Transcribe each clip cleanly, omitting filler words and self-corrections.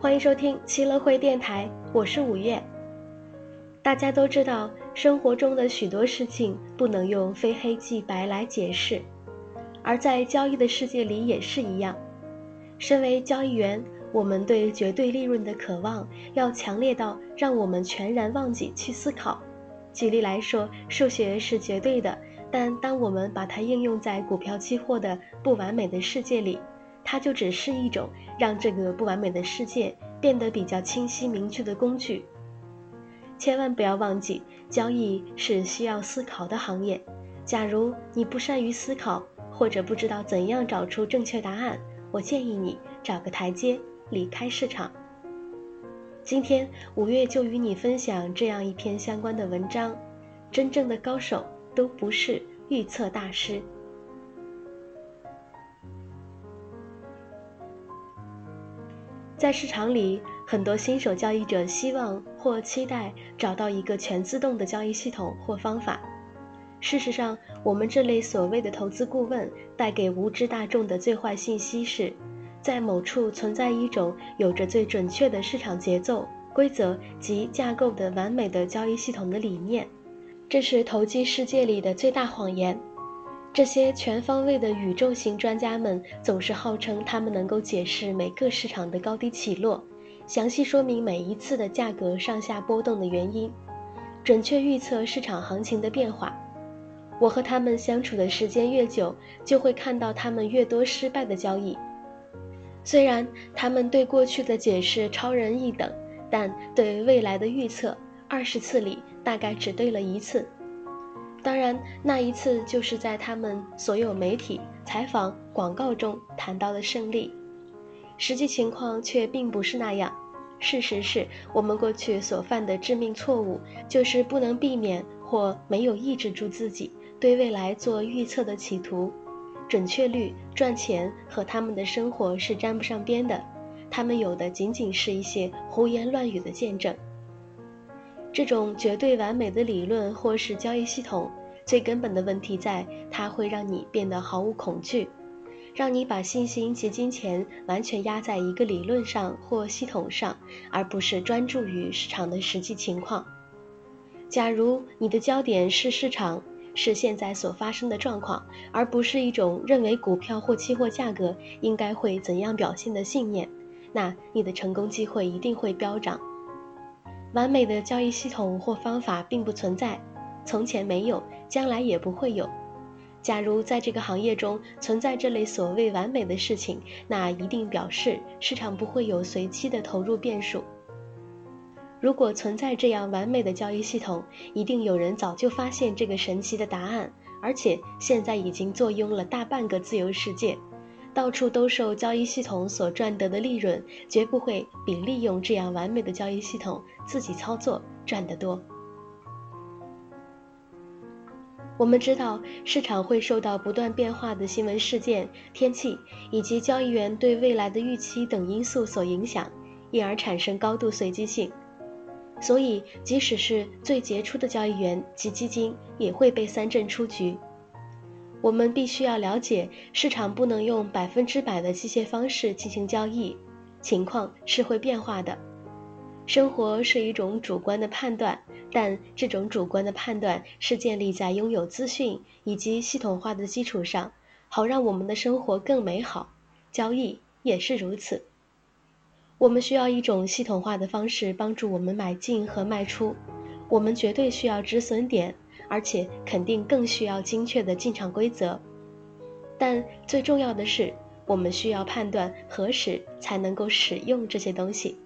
欢迎收听七乐会电台，我是五月。大家都知道，生活中的许多事情不能用非黑即白来解释，而在交易的世界里也是一样。身为交易员，我们对绝对利润的渴望要强烈到让我们全然忘记去思考。举例来说，数学是绝对的，但当我们把它应用在股票期货的不完美的世界里，它就只是一种让这个不完美的世界变得比较清晰明确的工具。千万不要忘记，交易是需要思考的行业。假如你不善于思考，或者不知道怎样找出正确答案，我建议你找个台阶，离开市场。今天五月就与你分享这样一篇相关的文章：真正的高手都不是预测大师。在市场里，很多新手交易者希望或期待找到一个全自动的交易系统或方法。事实上，我们这类所谓的投资顾问带给无知大众的最坏信息是，在某处存在一种有着最准确的市场节奏、规则及架构的完美的交易系统的理念。这是投机世界里的最大谎言。这些全方位的宇宙型专家们总是号称他们能够解释每个市场的高低起落，详细说明每一次的价格上下波动的原因，准确预测市场行情的变化。我和他们相处的时间越久，就会看到他们越多失败的交易。虽然他们对过去的解释超人一等，但对未来的预测20次里大概只对了1次。当然，那一次就是在他们所有媒体、采访、广告中谈到的胜利。实际情况却并不是那样。事实是，我们过去所犯的致命错误，就是不能避免或没有抑制住自己对未来做预测的企图。准确率、赚钱和他们的生活是沾不上边的，他们有的仅仅是一些胡言乱语的见证。这种绝对完美的理论或是交易系统，最根本的问题在它会让你变得毫无恐惧，让你把信心及金钱完全压在一个理论上或系统上，而不是专注于市场的实际情况。假如你的焦点是市场，是现在所发生的状况，而不是一种认为股票或期货价格应该会怎样表现的信念，那你的成功机会一定会飙涨。完美的交易系统或方法并不存在，从前没有，将来也不会有。假如在这个行业中存在这类所谓完美的事情，那一定表示市场不会有随机的投入变数。如果存在这样完美的交易系统，一定有人早就发现这个神奇的答案，而且现在已经坐拥了大半个自由世界。到处都受交易系统所赚得的利润，绝不会比利用这样完美的交易系统自己操作赚得多。我们知道，市场会受到不断变化的新闻事件、天气以及交易员对未来的预期等因素所影响，因而产生高度随机性。所以，即使是最杰出的交易员及基金，也会被三振出局。我们必须要了解，市场不能用100%的机械方式进行交易，情况是会变化的。生活是一种主观的判断，但这种主观的判断是建立在拥有资讯以及系统化的基础上，好让我们的生活更美好。交易也是如此。我们需要一种系统化的方式帮助我们买进和卖出，我们绝对需要止损点，而且肯定更需要精确的进场规则。但最重要的是，我们需要判断何时才能够使用这些东西。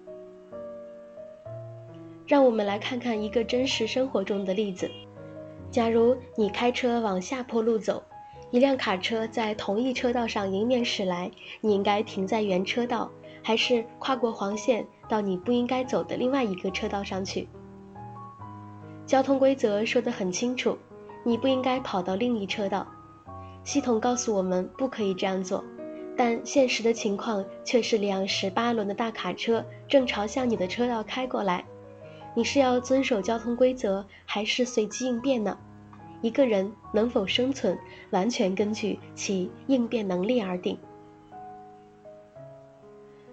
让我们来看看一个真实生活中的例子。假如你开车往下坡路走，一辆卡车在同一车道上迎面驶来，你应该停在原车道，还是跨过黄线到你不应该走的另外一个车道上去？交通规则说得很清楚，你不应该跑到另一车道。系统告诉我们不可以这样做，但现实的情况却是辆18轮的大卡车正朝向你的车道开过来。你是要遵守交通规则，还是随机应变呢？一个人能否生存，完全根据其应变能力而定。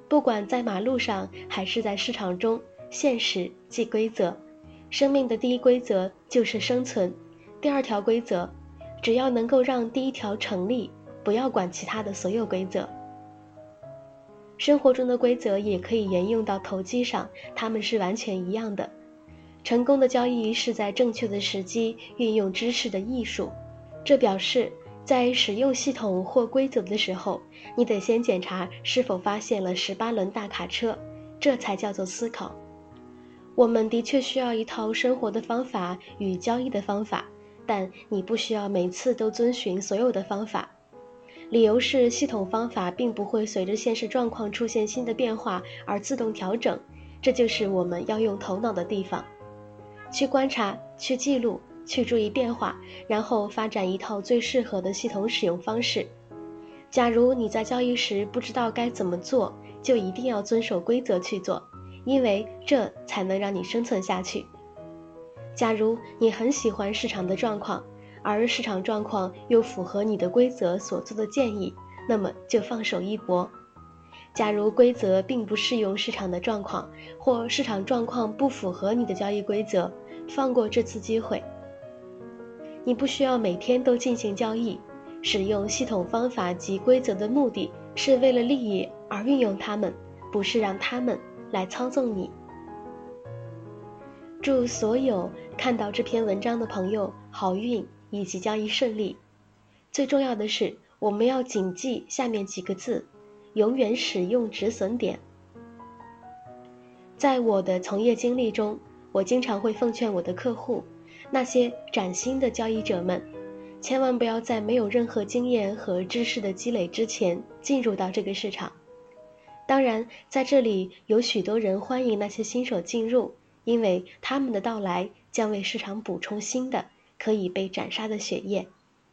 不管在马路上还是在市场中，现实即规则。生命的第一规则就是生存，第二条规则，只要能够让第一条成立，不要管其他的所有规则。生活中的规则也可以沿用到投机上，它们是完全一样的。成功的交易是在正确的时机运用知识的艺术，这表示在使用系统或规则的时候，你得先检查是否发现了18轮大卡车，这才叫做思考。我们的确需要一套生活的方法与交易的方法，但你不需要每次都遵循所有的方法。理由是系统方法并不会随着现实状况出现新的变化而自动调整，这就是我们要用头脑的地方。去观察，去记录，去注意变化，然后发展一套最适合的系统使用方式。假如你在交易时不知道该怎么做，就一定要遵守规则去做，因为这才能让你生存下去。假如你很喜欢市场的状况，而市场状况又符合你的规则所做的建议，那么就放手一搏。假如规则并不适用市场的状况，或市场状况不符合你的交易规则，放过这次机会。你不需要每天都进行交易，使用系统方法及规则的目的是为了利益而运用它们，不是让它们来操纵你。祝所有看到这篇文章的朋友好运以及交易顺利。最重要的是，我们要谨记下面几个字：永远使用止损点。在我的从业经历中，我经常会奉劝我的客户，那些崭新的交易者们，千万不要在没有任何经验和知识的积累之前进入到这个市场。当然，在这里有许多人欢迎那些新手进入，因为他们的到来将为市场补充新的可以被斩杀的血液。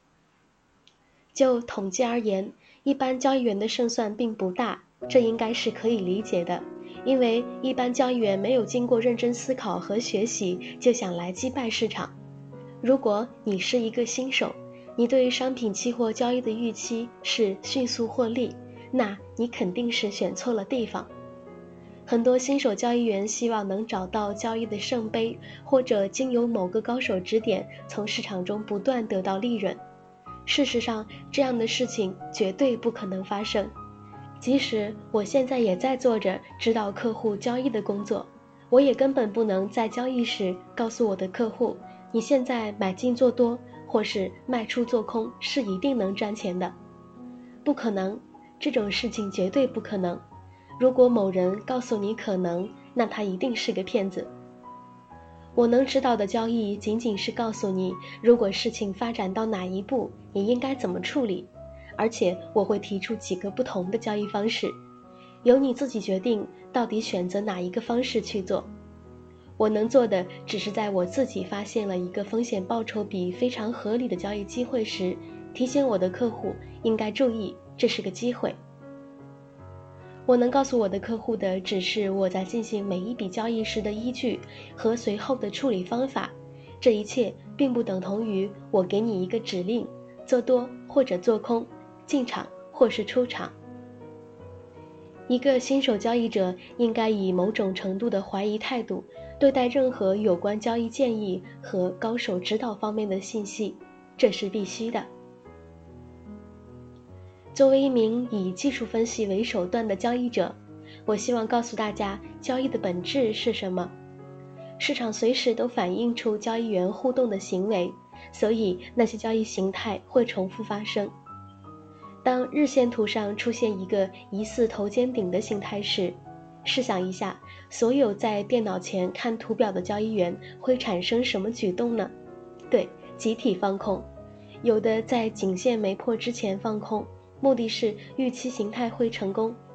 就统计而言，一般交易员的胜算并不大，这应该是可以理解的，因为一般交易员没有经过认真思考和学习就想来击败市场。如果你是一个新手，你对商品期货交易的预期是迅速获利，那你肯定是选错了地方。很多新手交易员希望能找到交易的圣杯，或者经由某个高手指点，从市场中不断得到利润。事实上，这样的事情绝对不可能发生。即使我现在也在做着指导客户交易的工作，我也根本不能在交易时告诉我的客户，你现在买进做多，或是卖出做空是一定能赚钱的。不可能，这种事情绝对不可能。如果某人告诉你可能，那他一定是个骗子。我能指导的交易仅仅是告诉你，如果事情发展到哪一步，你应该怎么处理，而且我会提出几个不同的交易方式，由你自己决定到底选择哪一个方式去做。我能做的只是在我自己发现了一个风险报酬比非常合理的交易机会时，提醒我的客户应该注意，这是个机会。我能告诉我的客户的只是我在进行每一笔交易时的依据和随后的处理方法，这一切并不等同于我给你一个指令，做多或者做空，进场或是出场。一个新手交易者应该以某种程度的怀疑态度对待任何有关交易建议和高手指导方面的信息，这是必须的。作为一名以技术分析为手段的交易者，我希望告诉大家交易的本质是什么。市场随时都反映出交易员互动的行为，所以那些交易形态会重复发生。当日线图上出现一个疑似头肩顶的形态时，试想一下，所有在电脑前看图表的交易员会产生什么举动呢？对，集体放空。有的在颈线没破之前放空，目的是预期形态会成功，